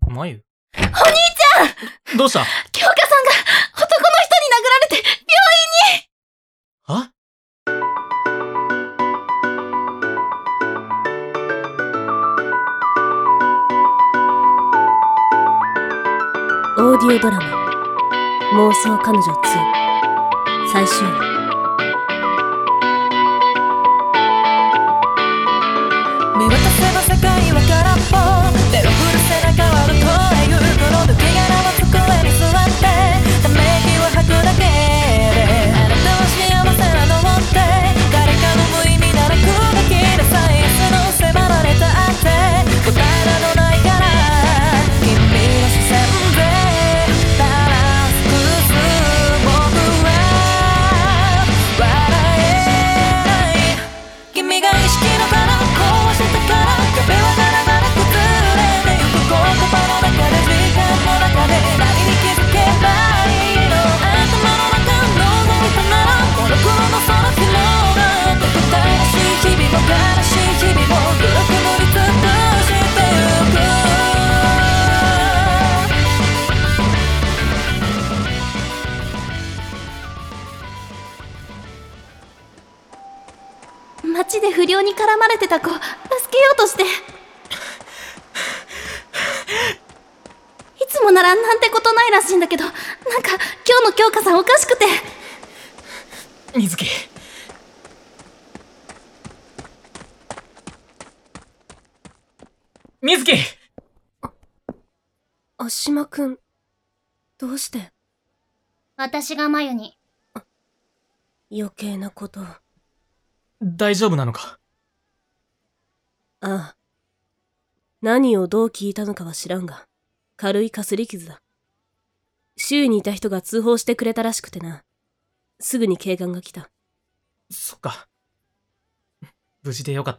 まゆ。 お兄ちゃん！ どうした？ 京香さんが男の人に殴られて病院に。 は？ オーディオドラマ妄想彼女2最終話。 見渡せば世界は空っぽ、手を振る背中はどこへ行くの、抜け殻の机に座ってため息を吐くだけで、あなたは幸せなのって誰かの無意味なら砕きなさい。明日の迫られたって答えなどないから、君の視線でバランス崩す僕は笑えない。君が意識の殻を壊したから壁はガラガラ崩れてゆく、言葉の中で時間の中で何に気づけばいいの。頭の中覗いたならモノクロのその広がってく楽しい日々も悲しい日々も黒く塗りつぶしてゆく。 街で不良に絡まれてた子助けようとして、いつもならなんてことないらしいんだけど、なんか今日の京香さんおかしくて。 水木。水木！ 足島くん、どうして？ 私がまゆに。 余計なことを。 大丈夫なのか？ ああ。何をどう聞いたのかは知らんが、軽いかすり傷だ。周囲にいた人が通報してくれたらしくてな。すぐに警官が来た。 そっか。無事でよかった。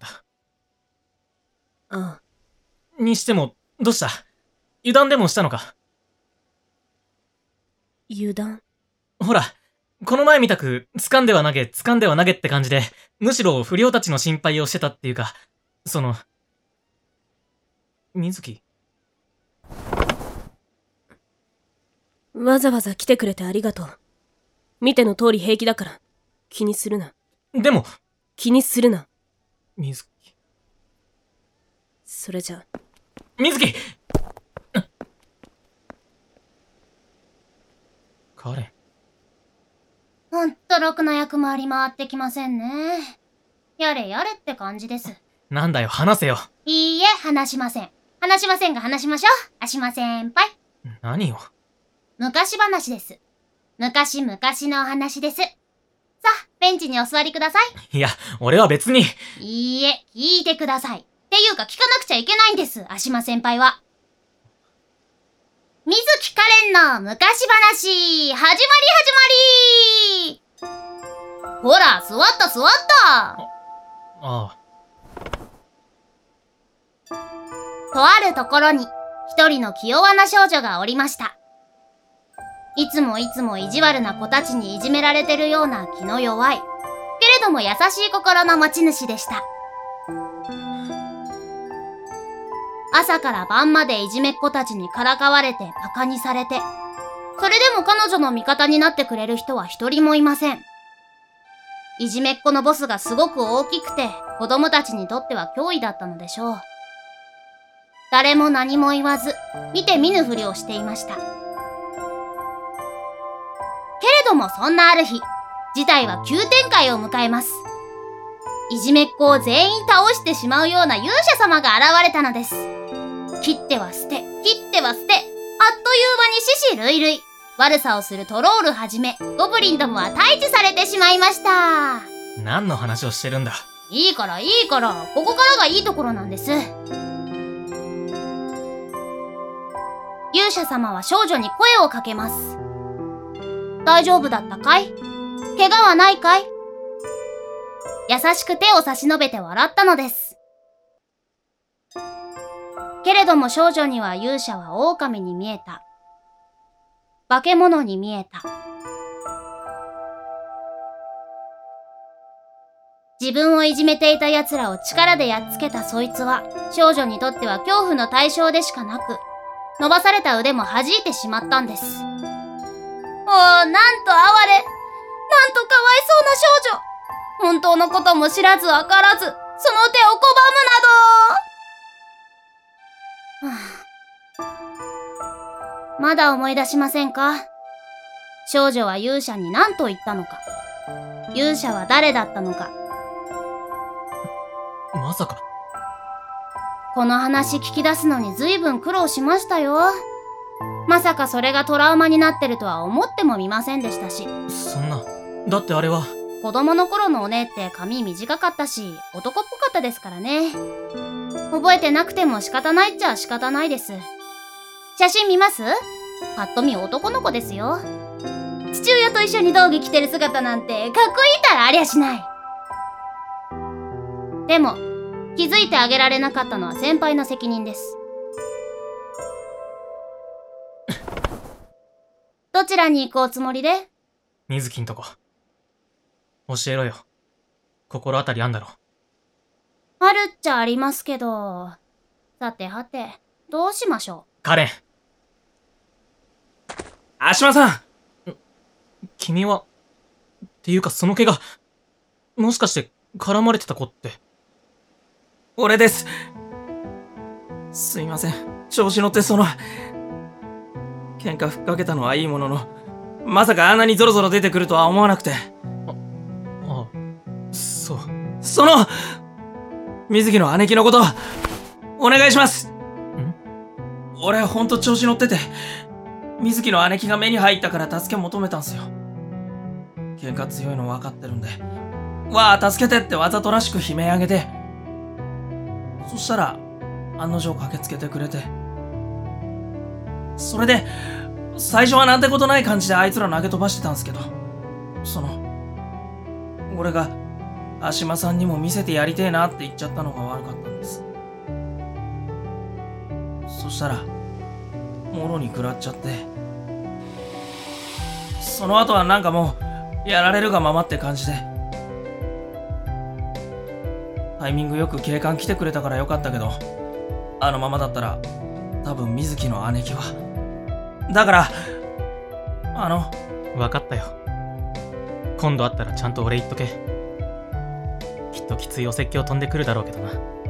ああ。 にしても、どうした？油断でもしたのか？ 油断？ ほら、この前みたく、掴んでは投げ、掴んでは投げって感じで、むしろ不良たちの心配をしてたっていうか、水木？ わざわざ来てくれてありがとう。見ての通り平気だから、気にするな。 でも、 気にするな。 水木。 それじゃ。 水木！カレン。 ほんとろくな役回り回ってきませんね。やれやれって感じです。 なんだよ、話せよ。 いいえ、話しません。話しませんが話しましょう。アシマ先輩。 何よ。 昔話です。昔々のお話です。さあ、ベンチにお座りください。 いや、俺は別に。 いいえ、聞いてください。っていうか聞かなくちゃいけないんです、アシマ先輩は。水木カレンの昔話、始まり。ほら、座った。 ああ。 とあるところに、一人の気弱な少女がおりました。いつも意地悪な子たちにいじめられてるような気の弱い、けれども優しい心の持ち主でした。朝から晩までいじめっ子たちにからかわれて馬鹿にされて、それでも彼女の味方になってくれる人は一人もいません。いじめっ子のボスがすごく大きくて、子供たちにとっては脅威だったのでしょう。誰も何も言わず、見て見ぬふりをしていました。けれどもそんなある日、事態は急展開を迎えます。いじめっ子を全員倒してしまうような勇者様が現れたのです。切っては捨て、あっという間に獅子類類。悪さをするトロールはじめ、ゴブリンどもは退治されてしまいました。 何の話をしてるんだ？ いいから、ここからがいいところなんです。勇者様は少女に声をかけます。大丈夫だったかい？怪我はないかい？優しく手を差し伸べて笑ったのです。けれども少女には勇者は狼に見えた。化け物に見えた。自分をいじめていた奴らを力でやっつけたそいつは少女にとっては恐怖の対象でしかなく、 伸ばされた腕も弾いてしまったんです。おお、なんと哀れ。なんとかわいそうな少女。本当のことも知らずわからず、その手を拒むなど。まだ思い出しませんか？少女は勇者に何と言ったのか。勇者は誰だったのか。 まさか。 この話聞き出すのに随分苦労しましたよ。まさかそれがトラウマになってるとは思ってもみませんでしたし。 そんな。だってあれは。 子供の頃のお姉って髪短かったし、男っぽかったですからね。覚えてなくても仕方ないっちゃ仕方ないです。写真見ます？ぱっと見男の子ですよ。父親と一緒に道着着てる姿なんてかっこいいたらありゃしない。でも、気づいてあげられなかったのは先輩の責任です。どちらに行くおつもりで？ 水木んとこ。教えろよ。心当たりあんだろ。 あるっちゃありますけど。さてはて、どうしましょう。 カレン。 足間さん。 君は、っていうかその怪我、もしかして絡まれてた子って。 俺です。すいません。調子乗って喧嘩ふっかけたのはいいものの、まさかあんなにゾロゾロ出てくるとは思わなくて。 そう。 水木の姉貴のこと、お願いします。俺ほんと調子乗ってて、水木の姉貴が目に入ったから助け求めたんすよ。喧嘩強いの分かってるんで、わあ助けてってわざとらしく悲鳴あげて、そしたら案の定駆けつけてくれて、それで最初はなんてことない感じであいつら投げ飛ばしてたんすけど、俺が足間さんにも見せてやりてえなって言っちゃったのが悪かったんです。そしたらもろに食らっちゃって、その後はなんかもうやられるがままって感じで、タイミングよく警官来てくれたからよかったけど、あのままだったら多分水木の姉貴は。だから分かったよ。今度会ったらちゃんと俺言っとけ。きっときついお説教飛んでくるだろうけど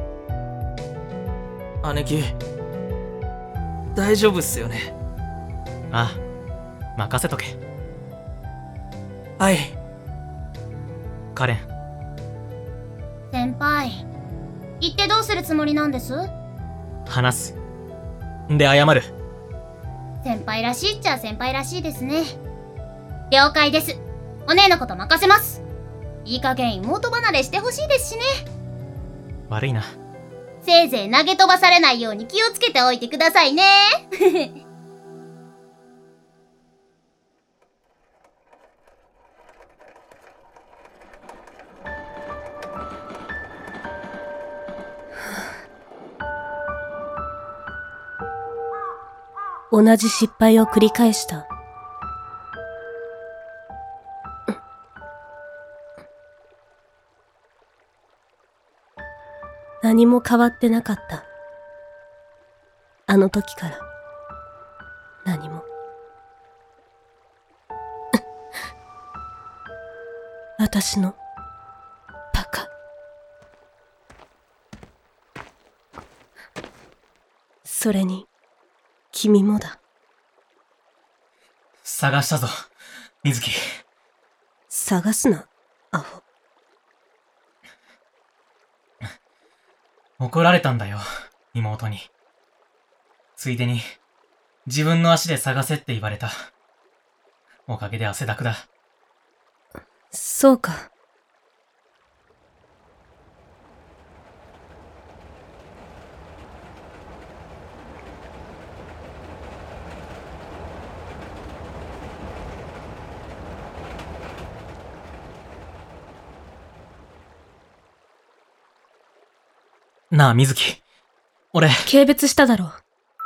な。 姉貴大丈夫っすよね？ ああ、任せとけ。 はい。 カレン。 先輩、言ってどうするつもりなんです？ 話す。で謝る。 先輩らしいっちゃ先輩らしいですね。了解です。お姉のこと任せます。いい加減妹離れしてほしいですしね。 悪いな。 せいぜい投げ飛ばされないように気をつけておいてくださいね。 同じ失敗を繰り返した。何も変わってなかった。あの時から何も。私のバカ。それに君もだ。 探したぞ、水木。 探すな、アホ。 怒られたんだよ、妹に。ついでに、自分の足で探せって言われた。おかげで汗だくだ。 そうか。 なあ、水木。俺。 軽蔑しただろう。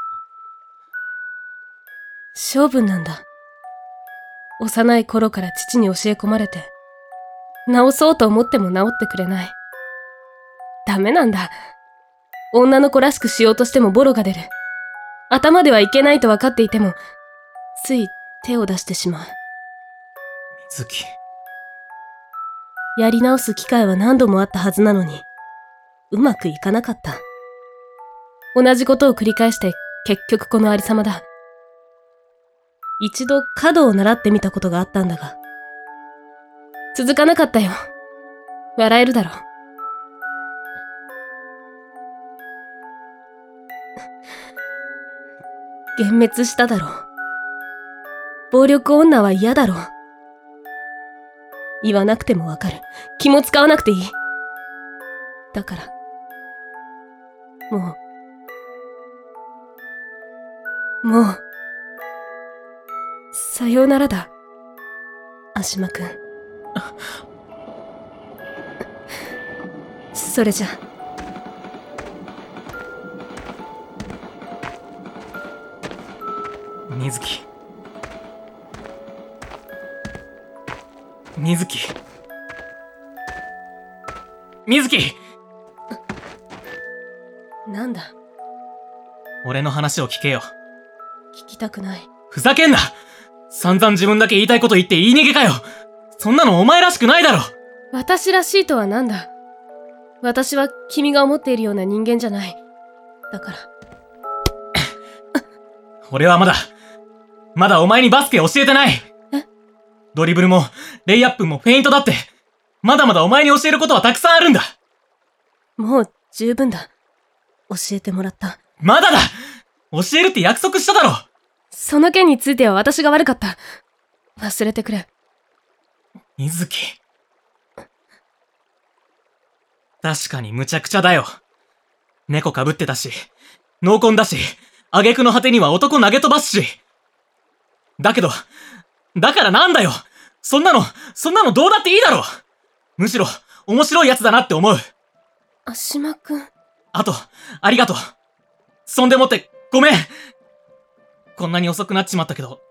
性分なんだ。幼い頃から父に教え込まれて、治そうと思っても治ってくれない。ダメなんだ。女の子らしくしようとしてもボロが出る。 頭ではいけないと分かっていても、つい手を出してしまう。 水木。 やり直す機会は何度もあったはずなのに、うまくいかなかった。同じことを繰り返して結局このありさまだ。一度角を習ってみたことがあったんだが、続かなかったよ。笑えるだろう。幻滅しただろう。暴力女は嫌だろう。言わなくてもわかる。気も使わなくていい。だから、もう、さようならだ。足間くん。それじゃ。 水木。水木。水木！ なんだ？ 俺の話を聞けよ。 聞きたくない。 ふざけんな！散々自分だけ言いたいこと言って言い逃げかよ！そんなのお前らしくないだろ！ 私らしいとはなんだ？私は君が思っているような人間じゃない。だから。 俺はまだお前にバスケ教えてない！ドリブルも、レイアップもフェイントだって、まだまだお前に教えることはたくさんあるんだ！ もう十分だ。教えてもらった。 まだだ！教えるって約束しただろ！ その件については私が悪かった。忘れてくれ。 水木。確かに無茶苦茶だよ。猫被ってたし、濃紺だし、挙句の果てには男投げ飛ばすし。だからなんだよ！そんなのどうだっていいだろ！むしろ、面白いやつだなって思う。 足間くん。 あと、ありがとう。そんでもって、ごめん！こんなに遅くなっちまったけど、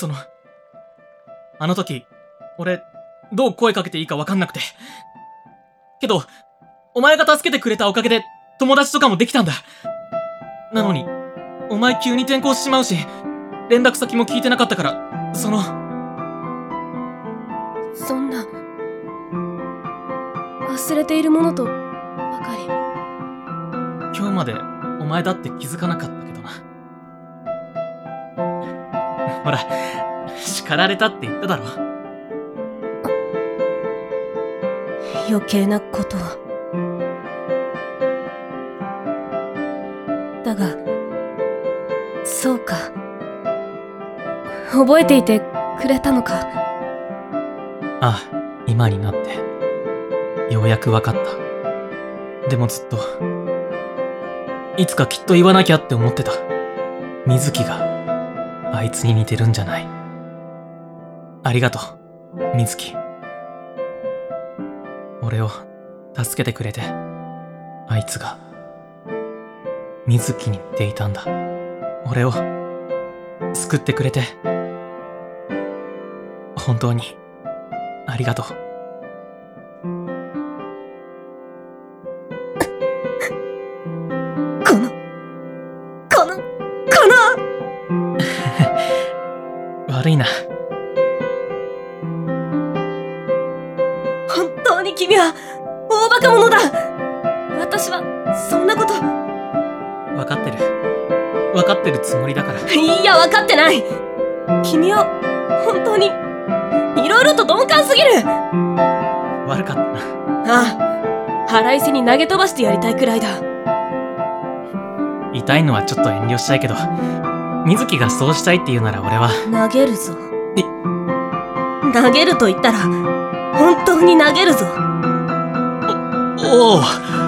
あの時、俺、どう声かけていいかわかんなくて。けど、お前が助けてくれたおかげで、友達とかもできたんだ。なのに、お前急に転校しちまうし、連絡先も聞いてなかったから、 そんな、忘れているものと、ばかり。 今日まで、お前だって気づかなかったけどな。ほら、叱られたって言っただろ。 余計なことを。だが、そうか。覚えていてくれたのか。 ああ、今になって、ようやくわかった。でもずっと、いつかきっと言わなきゃって思ってた。水木が、あいつに似てるんじゃない。ありがとう、水木。俺を助けてくれて、あいつが、水木に似ていたんだ。俺を、救ってくれて、本当に、ありがとう。悪いな。 本当に君は大バカ者だ。私はそんなこと。 分かってるつもりだから。 いや、分かってない。君は本当にいろいろと鈍感すぎる。 悪かったな。 ああ、腹いせに投げ飛ばしてやりたいくらいだ。 痛いのはちょっと遠慮したいけど、水木がそうしたいって言うなら俺は。 投げるぞ。投げると言ったら、本当に投げるぞ。 おう。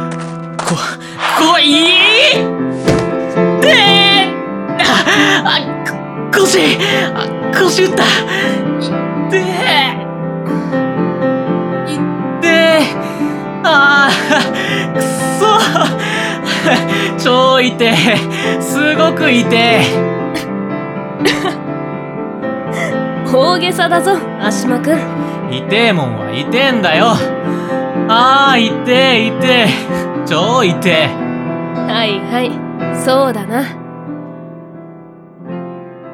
腰打った。くそ。超痛え。すごく痛え。 大げさだぞ、足間くん。 痛えもんは痛えんだよ。ああ、痛え。超痛え。 はいはい、そうだな。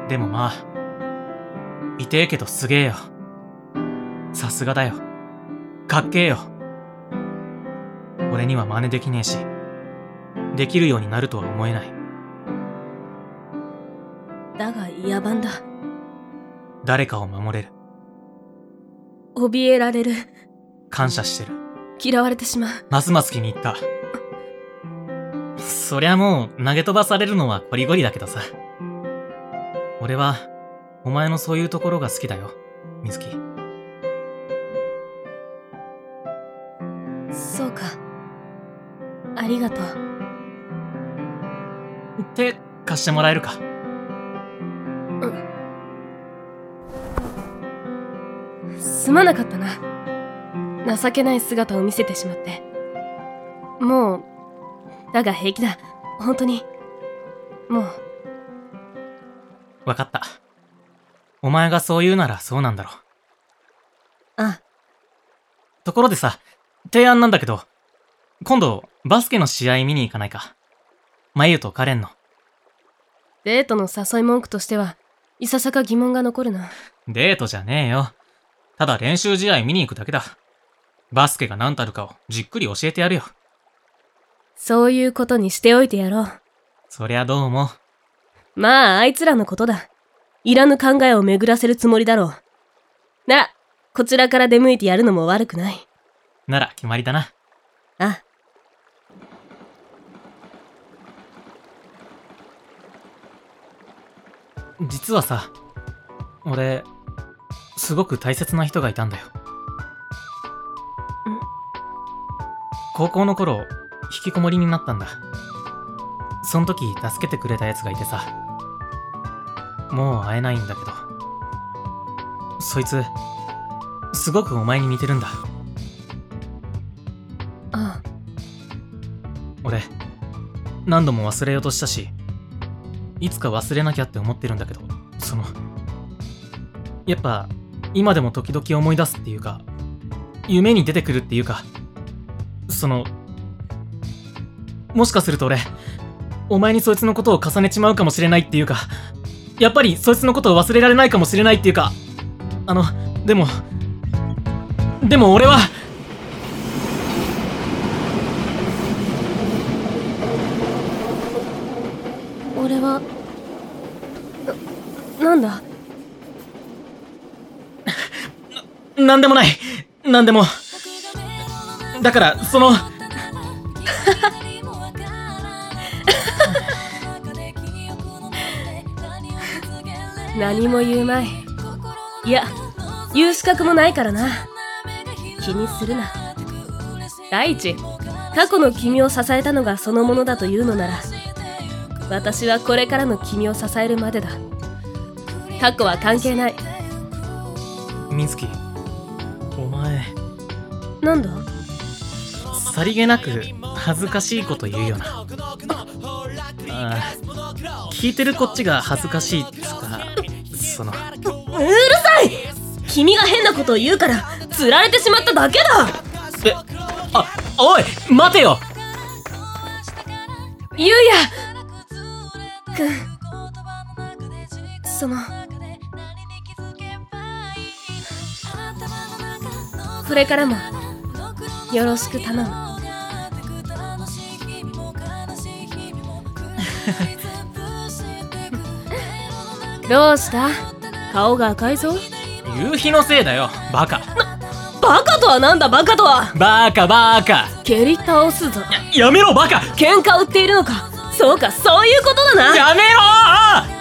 でもまあ、痛えけどすげえよ。さすがだよ。かっけえよ。俺には真似できねえし、できるようになるとは思えない。 だが野蛮だ。 誰かを守れる。 怯えられる。 感謝してる。 嫌われてしまう。 ますます気に入った。そりゃもう投げ飛ばされるのはこりごりだけどさ。俺は、お前のそういうところが好きだよ、水木。 そうか。ありがとう。 手貸してもらえるか。 すまなかったな。情けない姿を見せてしまって。もう、だが平気だ。本当に。もう。 わかった。お前がそう言うならそうなんだろう。 あ。 ところでさ、提案なんだけど、今度、バスケの試合見に行かないか。まゆとカレンの。 デートの誘い文句としては、いささか疑問が残るな。 デートじゃねえよ。ただ練習試合見に行くだけだ。バスケが何たるかをじっくり教えてやるよ。 そういうことにしておいてやろう。 そりゃどうも。 まあ、あいつらのことだ。いらぬ考えを巡らせるつもりだろう。なら、こちらから出向いてやるのも悪くない。 なら決まりだな。 あ。 実はさ、俺、すごく大切な人がいたんだよ。高校の頃、引きこもりになったんだ。その時助けてくれた奴がいてさ、もう会えないんだけど、そいつ、すごくお前に似てるんだ。 ああ。 俺、何度も忘れようとしたし、いつか忘れなきゃって思ってるんだけど、やっぱ、今でも時々思い出すっていうか、夢に出てくるっていうか、もしかすると俺、お前にそいつのことを重ねちまうかもしれないっていうか、やっぱりそいつのことを忘れられないかもしれないっていうか、でも俺は、 俺は、なんだ？ なんでもない。なんでも。だから、 何も言うまい。いや、言う資格もないからな。気にするな。第一、過去の君を支えたのがそのものだというのなら、私はこれからの君を支えるまでだ。過去は関係ない。 水木、お前、 なんだ？ さりげなく恥ずかしいこと言うよな。聞いてるこっちが恥ずかしいっつか、 うるさい！君が変なことを言うから釣られてしまっただけだ。 おい、待てよ。 ゆうやくん、これからもよろしく頼む。どうした？顔が赤いぞ。 夕日のせいだよ、バカ。 バカとはなんだ、バカとは。 バカ。 蹴り倒すぞ。 やめろ、バカ。 喧嘩売っているのか。そうか、そういうことだな。 やめろー！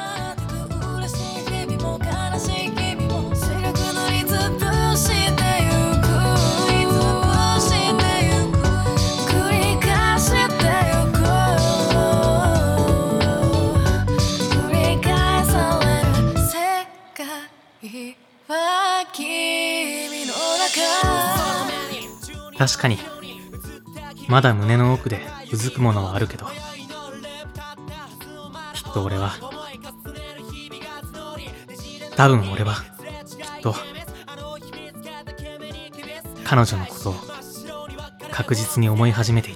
確かに、まだ胸の奥でうずくものはあるけど、きっと俺は、多分俺は、きっと、彼女のことを確実に思い始めている。